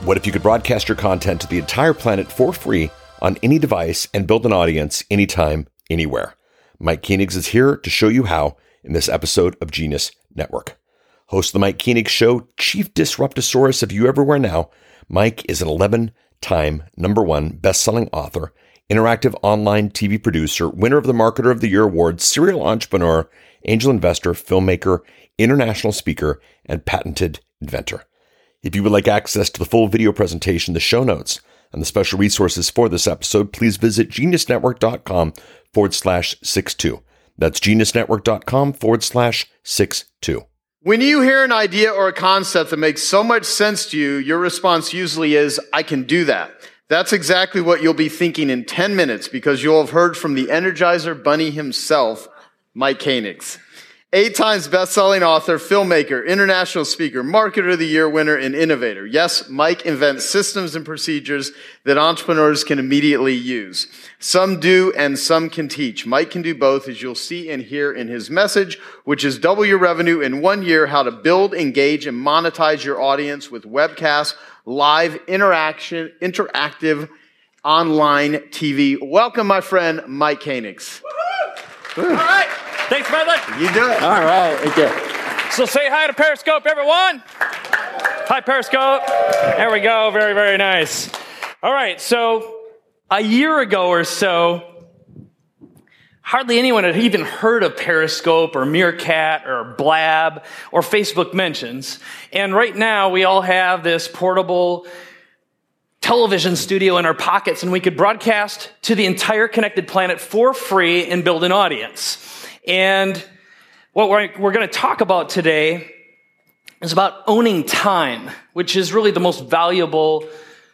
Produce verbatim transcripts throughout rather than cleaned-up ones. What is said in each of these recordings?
What if you could broadcast your content to the entire planet for free on any device and build an audience anytime, anywhere? Mike Koenigs is here to show you how in this episode of Genius Network. Host of the Mike Koenigs Show, Chief Disruptosaurus of You Everywhere Now, Mike is an eleven-time number one best-selling author, interactive online T V producer, winner of the Marketer of the Year Award, serial entrepreneur, angel investor, filmmaker, international speaker, and patented inventor. If you would like access to the full video presentation, the show notes, and the special resources for this episode, please visit geniusnetwork.com forward slash six two. That's geniusnetwork.com forward slash six two. When you hear an idea or a concept that makes so much sense to you, your response usually is, I can do that. That's exactly what you'll be thinking in ten minutes, because you'll have heard from the Energizer Bunny himself, Mike Koenigs. Eight times best-selling author, filmmaker, international speaker, Marketer of the Year winner, and innovator. Yes, Mike invents systems and procedures that entrepreneurs can immediately use. Some do and some can teach. Mike can do both, as you'll see and hear in his message, which is double your revenue in one year, how to build, engage, and monetize your audience with webcasts, live interaction, interactive online T V. Welcome, my friend, Mike Koenigs. All right. Thanks, brother. You do it. All right. Okay. So say hi to Periscope, everyone. Hi, Periscope. There we go. Very, very nice. All right. So a year ago or so, hardly anyone had even heard of Periscope or Meerkat or Blab or Facebook Mentions. And right now, we all have this portable television studio in our pockets, and we could broadcast to the entire connected planet for free and build an audience. And what we're, we're going to talk about today is about owning time, which is really the most valuable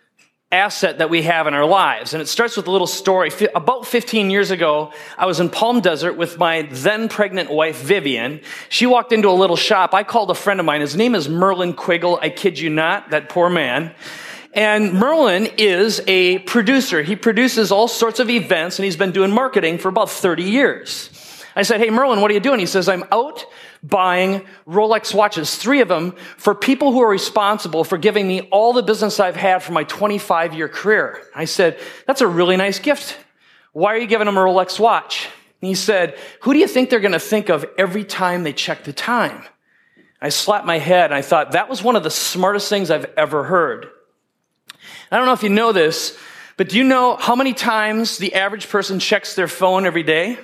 asset that we have in our lives. And it starts with a little story. About fifteen years ago, I was in Palm Desert with my then pregnant wife, Vivian. She walked into a little shop. I called a friend of mine. His name is Merlin Quiggle. I kid you not, that poor man. And Merlin is a producer. He produces all sorts of events, and he's been doing marketing for about thirty years. I said, hey, Merlin, what are you doing? He says, I'm out buying Rolex watches, three of them, for people who are responsible for giving me all the business I've had for my twenty-five-year career. I said, that's a really nice gift. Why are you giving them a Rolex watch? And he said, who do you think they're going to think of every time they check the time? I slapped my head, and I thought, that was one of the smartest things I've ever heard. I don't know if you know this, but do you know how many times the average person checks their phone every day?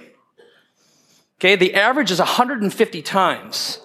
Okay, the average is one hundred fifty times.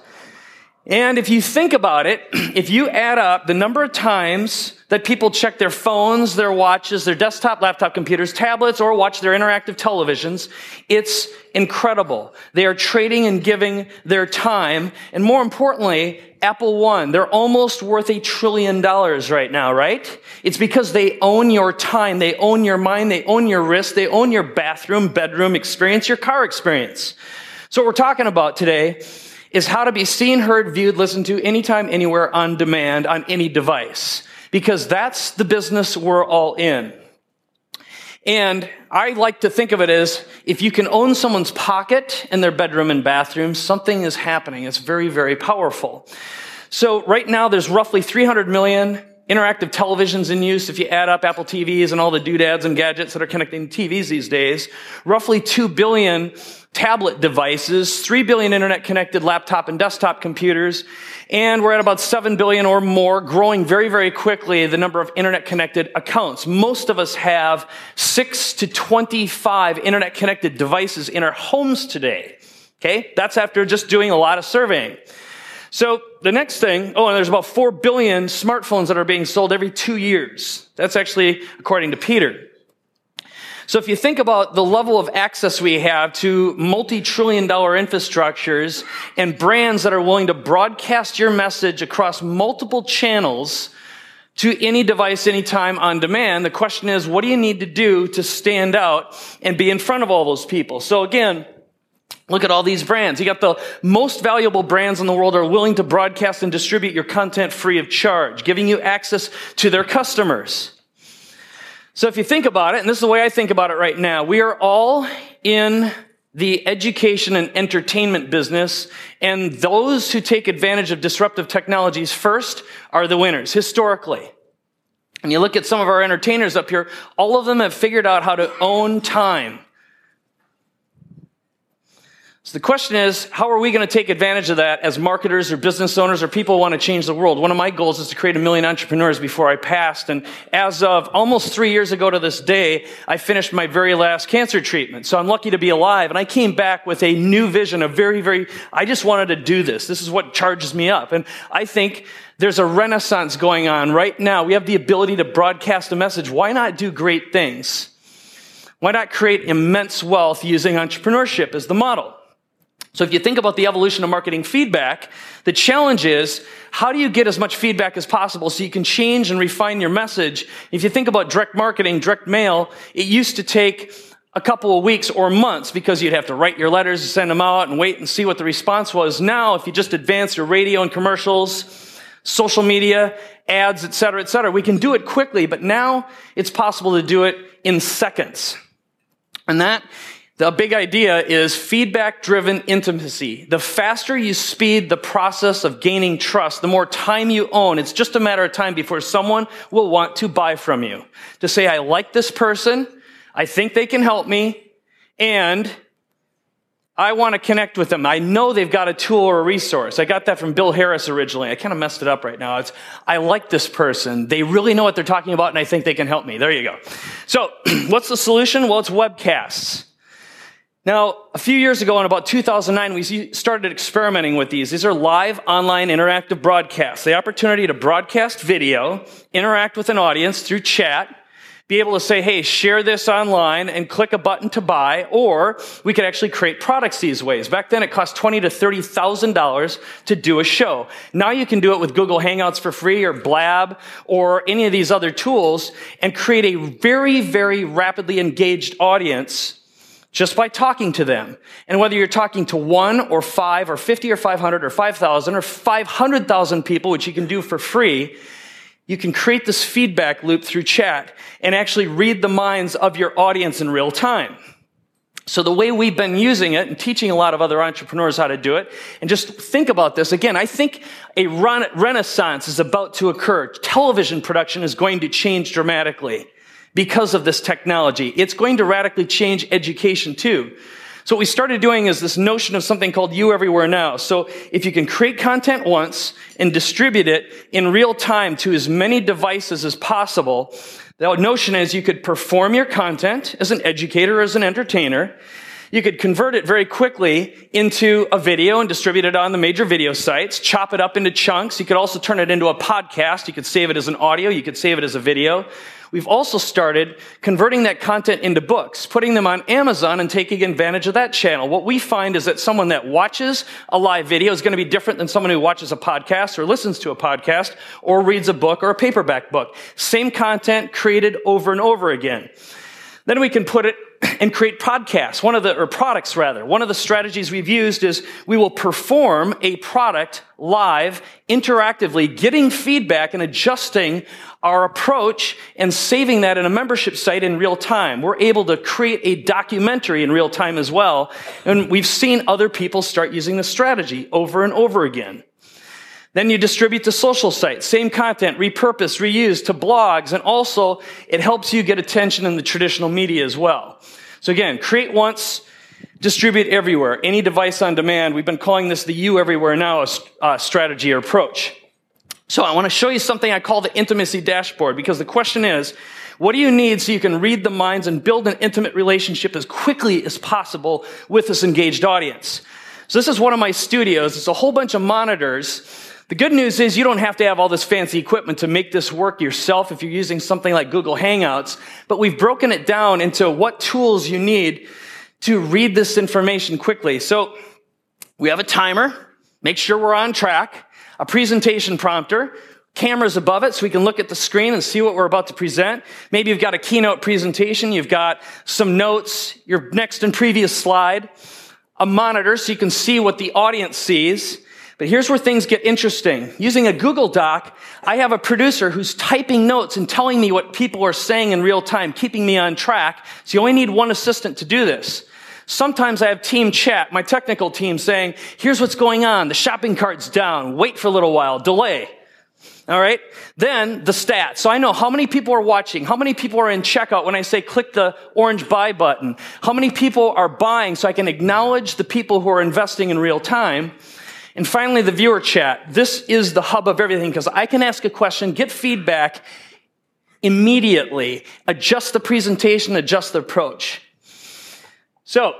And if you think about it, if you add up the number of times that people check their phones, their watches, their desktop, laptop computers, tablets, or watch their interactive televisions, it's incredible. They are trading and giving their time. And more importantly, Apple One, they're almost worth a trillion dollars right now, right? It's because they own your time, they own your mind, they own your wrist, they own your bathroom, bedroom experience, your car experience. So what we're talking about today is how to be seen, heard, viewed, listened to anytime, anywhere, on demand, on any device. Because that's the business we're all in. And I like to think of it as if you can own someone's pocket in their bedroom and bathroom, something is happening. It's very, very powerful. So right now there's roughly three hundred million interactive televisions in use. If you add up Apple T Vs and all the doodads and gadgets that are connecting to T Vs these days, roughly two billion tablet devices, three billion internet-connected laptop and desktop computers, and we're at about seven billion or more, growing very, very quickly, the number of internet-connected accounts. Most of us have six to twenty-five internet-connected devices in our homes today. Okay? That's after just doing a lot of surveying. So the next thing, oh, and there's about four billion smartphones that are being sold every two years. That's actually according to Peter. So if you think about the level of access we have to multi-trillion dollar infrastructures and brands that are willing to broadcast your message across multiple channels to any device, anytime, on demand, the question is, what do you need to do to stand out and be in front of all those people? So again, look at all these brands. You got the most valuable brands in the world are willing to broadcast and distribute your content free of charge, giving you access to their customers. So if you think about it, and this is the way I think about it right now, we are all in the education and entertainment business, and those who take advantage of disruptive technologies first are the winners, historically. And you look at some of our entertainers up here, all of them have figured out how to own time. So the question is, how are we going to take advantage of that as marketers or business owners or people who want to change the world? One of my goals is to create a million entrepreneurs before I passed. And as of almost three years ago to this day, I finished my very last cancer treatment. So I'm lucky to be alive. And I came back with a new vision, a very, very, I just wanted to do this. This is what charges me up. And I think there's a renaissance going on right now. We have the ability to broadcast a message. Why not do great things? Why not create immense wealth using entrepreneurship as the model? So if you think about the evolution of marketing feedback, the challenge is, how do you get as much feedback as possible so you can change and refine your message? If you think about direct marketing, direct mail, it used to take a couple of weeks or months because you'd have to write your letters and send them out and wait and see what the response was. Now, if you just advance your radio and commercials, social media, ads, et cetera, et cetera, we can do it quickly, but now it's possible to do it in seconds. And that The big idea is feedback-driven intimacy. The faster you speed the process of gaining trust, the more time you own. It's just a matter of time before someone will want to buy from you. To say, I like this person, I think they can help me, and I want to connect with them. I know they've got a tool or a resource. I got that from Bill Harris originally. I kind of messed it up right now. It's, I like this person. They really know what they're talking about, and I think they can help me. There you go. So, what's the solution? Well, it's webcasts. Now, a few years ago, in about two thousand nine, we started experimenting with these. These are live, online, interactive broadcasts. The opportunity to broadcast video, interact with an audience through chat, be able to say, hey, share this online, and click a button to buy, or we could actually create products these ways. Back then, it cost twenty thousand to thirty thousand dollars to do a show. Now you can do it with Google Hangouts for free, or Blab, or any of these other tools, and create a very, very rapidly engaged audience just by talking to them. And whether you're talking to one or five or fifty or five hundred or five thousand or five hundred thousand people, which you can do for free, you can create this feedback loop through chat and actually read the minds of your audience in real time. So the way we've been using it and teaching a lot of other entrepreneurs how to do it, and just think about this. Again, I think a renaissance is about to occur. Television production is going to change dramatically because of this technology. It's going to radically change education too. So what we started doing is this notion of something called You Everywhere Now. So if you can create content once and distribute it in real time to as many devices as possible, the notion is you could perform your content as an educator, as an entertainer. You could convert it very quickly into a video and distribute it on the major video sites, chop it up into chunks. You could also turn it into a podcast. You could save it as an audio. You could save it as a video. We've also started converting that content into books, putting them on Amazon and taking advantage of that channel. What we find is that someone that watches a live video is going to be different than someone who watches a podcast or listens to a podcast or reads a book or a paperback book. Same content created over and over again. Then we can put it and create podcasts, one of the, or products rather. One of the strategies we've used is we will perform a product live, interactively, getting feedback and adjusting our approach and saving that in a membership site in real time. We're able to create a documentary in real time as well. And we've seen other people start using this strategy over and over again. Then you distribute to social sites, same content, repurpose, reuse to blogs, and also it helps you get attention in the traditional media as well. So again, create once, distribute everywhere, any device on demand. We've been calling this the You Everywhere Now uh, strategy or approach. So I want to show you something I call the intimacy dashboard, because the question is, what do you need so you can read the minds and build an intimate relationship as quickly as possible with this engaged audience? So this is one of my studios. It's a whole bunch of monitors. The good news is you don't have to have all this fancy equipment to make this work yourself if you're using something like Google Hangouts, but we've broken it down into what tools you need to read this information quickly. So we have a timer, make sure we're on track, a presentation prompter, cameras above it so we can look at the screen and see what we're about to present. Maybe you've got a keynote presentation, you've got some notes, your next and previous slide, a monitor so you can see what the audience sees. But here's where things get interesting. Using a Google Doc, I have a producer who's typing notes and telling me what people are saying in real time, keeping me on track. So you only need one assistant to do this. Sometimes I have team chat, my technical team saying, here's what's going on. The shopping cart's down. Wait for a little while. Delay. All right. Then the stats. So I know how many people are watching, how many people are in checkout when I say click the orange buy button, how many people are buying so I can acknowledge the people who are investing in real time. And finally, the viewer chat. This is the hub of everything because I can ask a question, get feedback immediately, adjust the presentation, adjust the approach. So,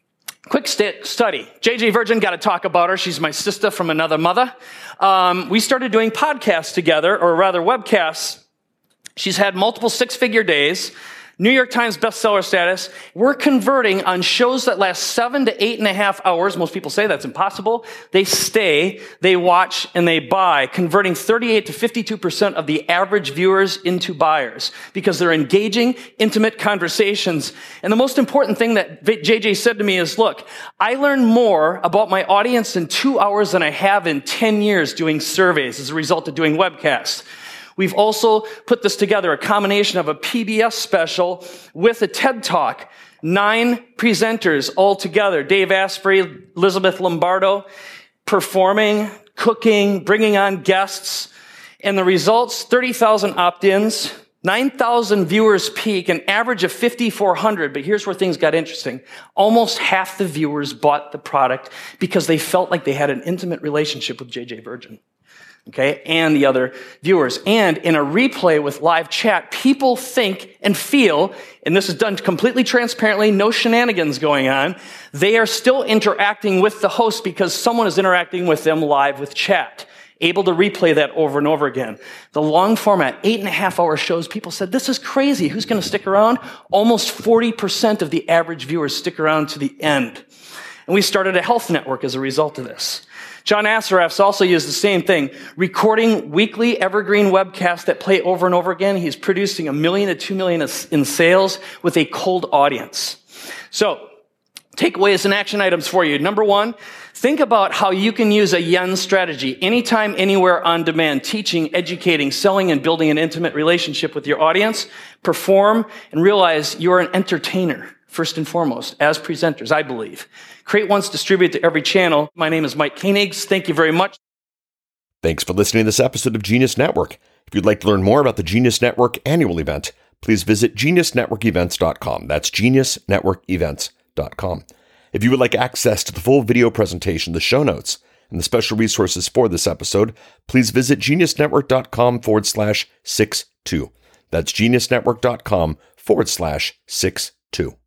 quick st- study. J J Virgin, got to talk about her. She's my sister from another mother. Um, we started doing podcasts together, or rather webcasts. She's had multiple six-figure days, New York Times bestseller status. We're converting on shows that last seven to eight and a half hours. Most people say that's impossible. They stay, they watch, and they buy, converting thirty-eight to fifty-two percent of the average viewers into buyers because they're engaging, intimate conversations. And the most important thing that J J said to me is, look, I learned more about my audience in two hours than I have in ten years doing surveys as a result of doing webcasts. We've also put this together, a combination of a P B S special with a TED Talk. Nine presenters all together. Dave Asprey, Elizabeth Lombardo, performing, cooking, bringing on guests. And the results, thirty thousand opt-ins, nine thousand viewers peak, an average of fifty-four hundred. But here's where things got interesting. Almost half the viewers bought the product because they felt like they had an intimate relationship with J J Virgin. Okay, and the other viewers. And in a replay with live chat, people think and feel, and this is done completely transparently, no shenanigans going on, they are still interacting with the host because someone is interacting with them live with chat, able to replay that over and over again. The long format, eight and a half hour shows, people said, this is crazy. Who's going to stick around? Almost forty percent of the average viewers stick around to the end. And we started a health network as a result of this. John Assaraf's also used the same thing, recording weekly evergreen webcasts that play over and over again. He's producing a million to two million in sales with a cold audience. So, takeaways and action items for you. Number one, think about how you can use a yen strategy anytime, anywhere, on demand, teaching, educating, selling, and building an intimate relationship with your audience. Perform and realize you're an entertainer. First and foremost, as presenters, I believe. Create once, distribute to every channel. My name is Mike Koenigs. Thank you very much. Thanks for listening to this episode of Genius Network. If you'd like to learn more about the Genius Network annual event, please visit genius network events dot com. That's genius network events dot com. If you would like access to the full video presentation, the show notes, and the special resources for this episode, please visit genius network dot com forward slash six two. That's genius network dot com forward slash six two.